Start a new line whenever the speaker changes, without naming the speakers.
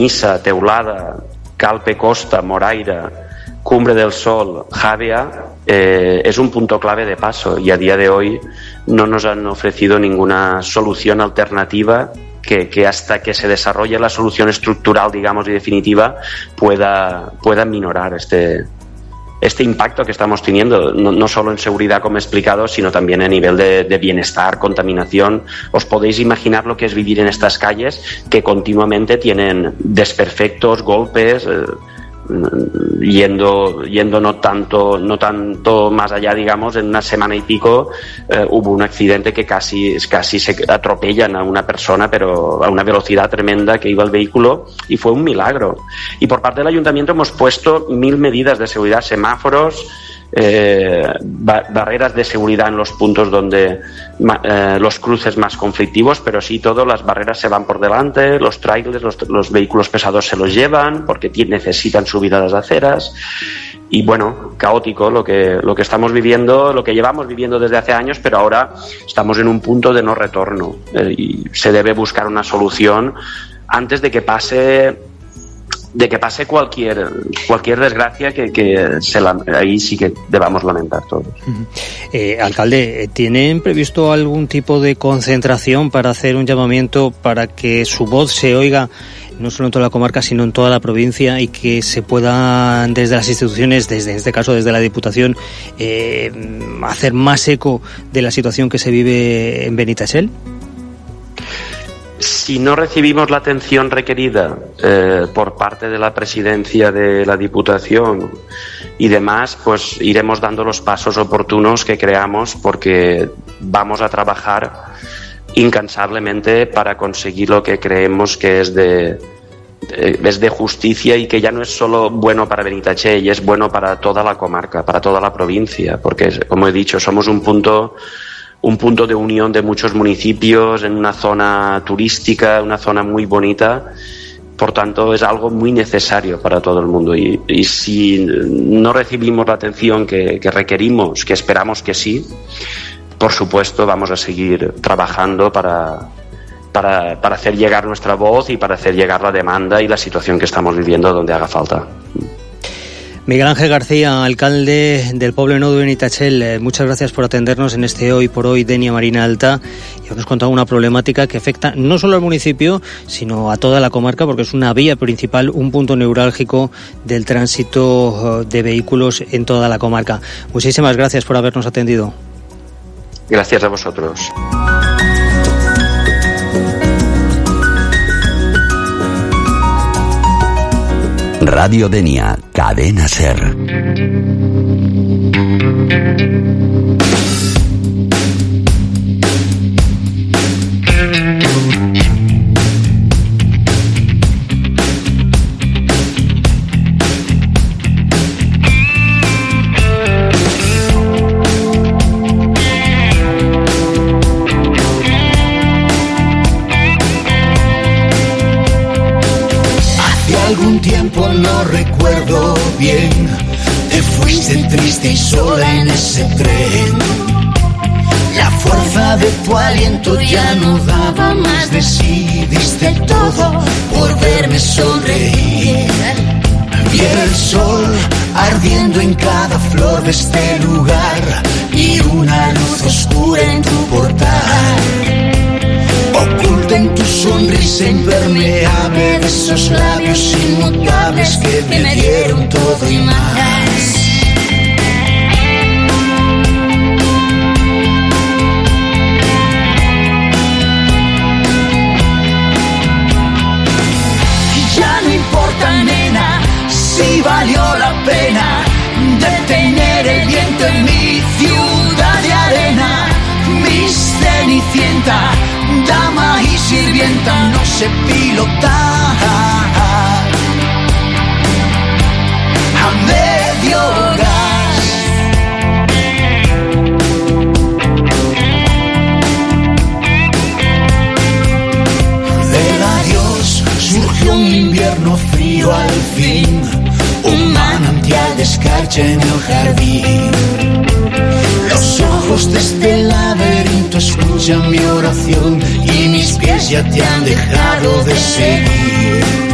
Niza, Teulada, Calpe Costa, Moraira, Cumbre del Sol, Javea, es un punto clave de paso, y a día de hoy no nos han ofrecido ninguna solución alternativa que hasta que se desarrolle la solución estructural, digamos, y definitiva, pueda minorar este impacto que estamos teniendo, no solo en seguridad, como he explicado, sino también a nivel de bienestar, contaminación. Os podéis imaginar lo que es vivir en estas calles que continuamente tienen desperfectos, golpes, yendo no tanto más allá, digamos, en una semana y pico hubo un accidente que casi se atropellan a una persona, pero a una velocidad tremenda que iba el vehículo, y fue un milagro. Y por parte del ayuntamiento hemos puesto 1000 medidas de seguridad, semáforos, barreras de seguridad en los puntos donde los cruces más conflictivos, pero sí todas las barreras se van por delante, los trailers, los vehículos pesados se los llevan porque necesitan subir a las aceras. Y bueno, caótico lo que estamos viviendo, lo que llevamos viviendo desde hace años, pero ahora estamos en un punto de no retorno, y se debe buscar una solución antes de que pase cualquier desgracia que ahí sí que debamos lamentar todos.
Alcalde, ¿tienen previsto algún tipo de concentración para hacer un llamamiento para que su voz se oiga no solo en toda la comarca, sino en toda la provincia, y que se pueda desde las instituciones, en este caso desde la Diputación, hacer más eco de la situación que se vive en Benitachell?
Si no recibimos la atención requerida por parte de la presidencia de la Diputación y demás, pues iremos dando los pasos oportunos que creamos, porque vamos a trabajar incansablemente para conseguir lo que creemos que es de justicia, y que ya no es solo bueno para Benitachell, es bueno para toda la comarca, para toda la provincia, porque, como he dicho, somos un punto de unión de muchos municipios en una zona turística, una zona muy bonita. Por tanto, es algo muy necesario para todo el mundo, y si no recibimos la atención que requerimos, que esperamos que sí, por supuesto vamos a seguir trabajando para hacer llegar nuestra voz y para hacer llegar la demanda y la situación que estamos viviendo donde haga falta.
Miguel Ángel García, alcalde del Poblenou de Benitachell, muchas gracias por atendernos en este Hoy por Hoy Denia Marina Alta, y nos contado una problemática que afecta no solo al municipio, sino a toda la comarca, porque es una vía principal, un punto neurálgico del tránsito de vehículos en toda la comarca. Muchísimas gracias por habernos atendido.
Gracias a vosotros.
Radio Denia, Cadena SER.
Algún tiempo, no recuerdo bien, te fuiste triste y sola en ese tren. La fuerza de tu aliento ya no daba más de sí, diste todo por verme sonreír. Vi el sol ardiendo en cada flor de este lugar y una luz oscura en tu portal. Oculta en tu sonrisa impermeable de esos labios inmutables que me dieron todo y más. Ya no importa, nena, si valió la pena detener el viento en mi ciudad de arena. Mi cenicienta, dama y sirvienta, no sé pilotar a medio gas. Del adiós surgió un invierno frío al fin, un manantial de escarcha en el jardín. Los ojos de este laberinto escuchan mi oración y mis pies ya te han dejado de seguir.